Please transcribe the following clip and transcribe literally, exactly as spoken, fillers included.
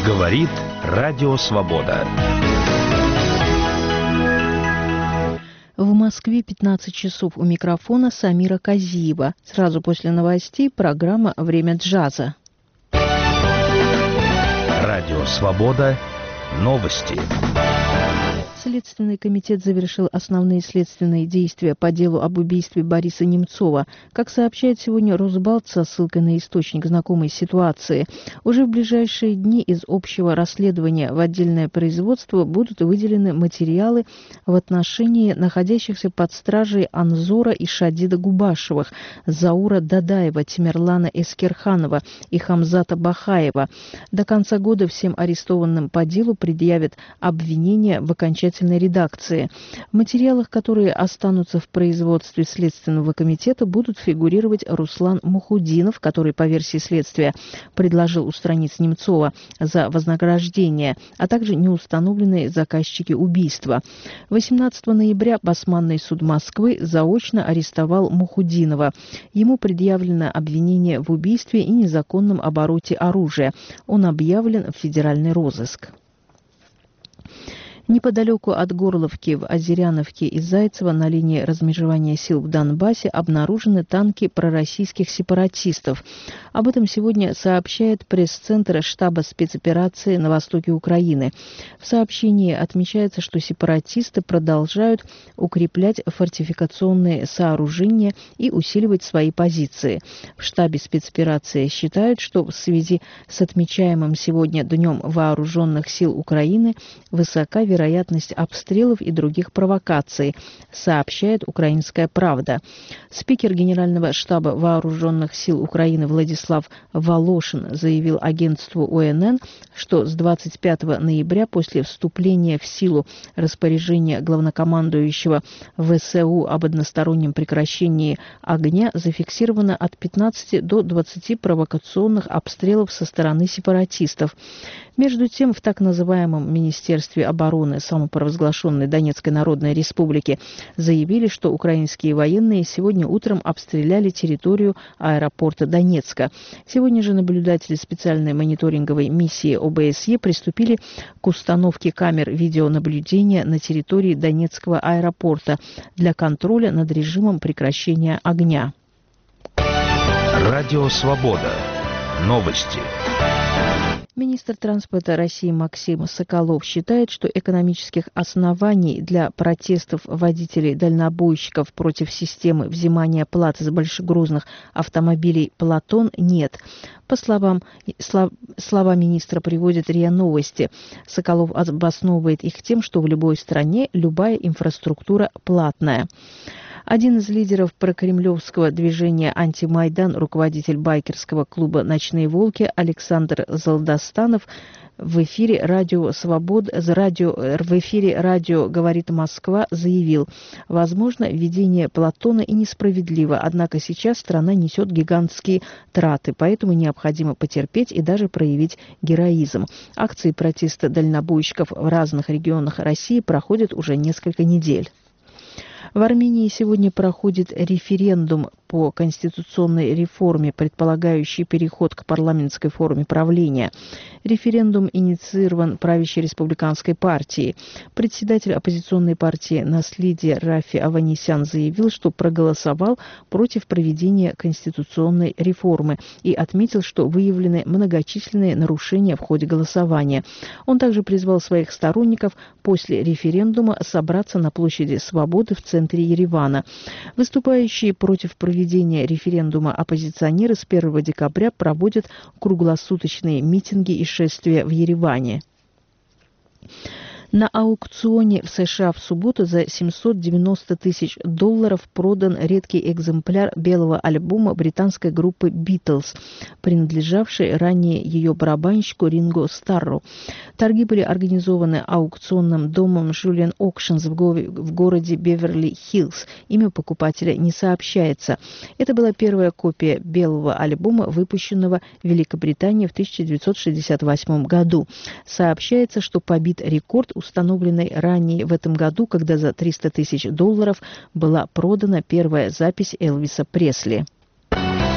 Говорит Радио Свобода. В Москве пятнадцать часов, у микрофона Самира Казиева. Сразу после новостей программа «Время джаза». Радио Свобода. Новости. Следственный комитет завершил основные следственные действия по делу об убийстве Бориса Немцова. Как сообщает сегодня Росбалт со ссылкой на источник знакомой ситуации, уже в ближайшие дни из общего расследования в отдельное производство будут выделены материалы в отношении находящихся под стражей Анзора и Шадида Губашевых, Заура Дадаева, Тимерлана Эскерханова и Хамзата Бахаева. До конца года всем арестованным по делу предъявят обвинения в окончательном редакции. В материалах, которые останутся в производстве Следственного комитета, будут фигурировать Руслан Мухудинов, который, по версии следствия, предложил устранить Немцова за вознаграждение, а также неустановленные заказчики убийства. восемнадцатого ноября Басманный суд Москвы заочно арестовал Мухудинова. Ему предъявлено обвинение в убийстве и незаконном обороте оружия. Он объявлен в федеральный розыск. Неподалеку от Горловки, в Озеряновке и Зайцево на линии размежевания сил в Донбассе обнаружены танки пророссийских сепаратистов. Об этом сегодня сообщает пресс-центр штаба спецоперации на востоке Украины. В сообщении отмечается, что сепаратисты продолжают укреплять фортификационные сооружения и усиливать свои позиции. В штабе спецоперации считают, что в связи с отмечаемым сегодня Днем Вооруженных сил Украины высока вероятность вероятность обстрелов и других провокаций, сообщает «Украинская правда». Спикер Генерального штаба Вооруженных сил Украины Владислав Волошин заявил агентству О Н Н, что с двадцать пятого ноября после вступления в силу распоряжения главнокомандующего В С У об одностороннем прекращении огня зафиксировано от пятнадцати до двадцати провокационных обстрелов со стороны сепаратистов. Между тем, в так называемом Министерстве обороны самопровозглашенной Донецкой Народной Республики заявили, что украинские военные сегодня утром обстреляли территорию аэропорта Донецка. Сегодня же наблюдатели специальной мониторинговой миссии О Б С Е приступили к установке камер видеонаблюдения на территории Донецкого аэропорта для контроля над режимом прекращения огня. Радио Свобода. Новости. Министр транспорта России Максим Соколов считает, что экономических оснований для протестов водителей-дальнобойщиков против системы взимания платы за большегрузных автомобилей «Платон» нет. По словам, слов, слова министра приводят РИА Новости. Соколов обосновывает их тем, что в любой стране любая инфраструктура платная. Один из лидеров прокремлевского движения «Антимайдан», руководитель байкерского клуба «Ночные волки» Александр Залдастанов в эфире радио «Свобода», радио, в эфире радио «Говорит Москва» заявил: возможно, введение Платона и несправедливо, однако сейчас страна несет гигантские траты, поэтому необходимо потерпеть и даже проявить героизм. Акции протеста дальнобойщиков в разных регионах России проходят уже несколько недель. В Армении сегодня проходит референдум по конституционной реформе, предполагающий переход к парламентской форме правления. Референдум инициирован правящей республиканской партией. Председатель оппозиционной партии «Наследие» Рафи Аванесян заявил, что проголосовал против проведения конституционной реформы и отметил, что выявлены многочисленные нарушения в ходе голосования. Он также призвал своих сторонников после референдума собраться на площади Свободы в центре Еревана. Выступающие против проведения референдума оппозиционеры с первого декабря проводят круглосуточные митинги и шествия в Ереване. На аукционе в США в субботу за семьсот девяносто тысяч долларов продан редкий экземпляр белого альбома британской группы «Битлз», принадлежавший ранее ее барабанщику Ринго Старру. Торги были организованы аукционным домом Julian Auctions в, го- в городе Беверли-Хиллз. Имя покупателя не сообщается. Это была первая копия белого альбома, выпущенного в Великобритании в тысяча девятьсот шестьдесят восьмом году. Сообщается, что побит рекорд, установленной ранее в этом году, когда за триста тысяч долларов была продана первая запись Элвиса Пресли.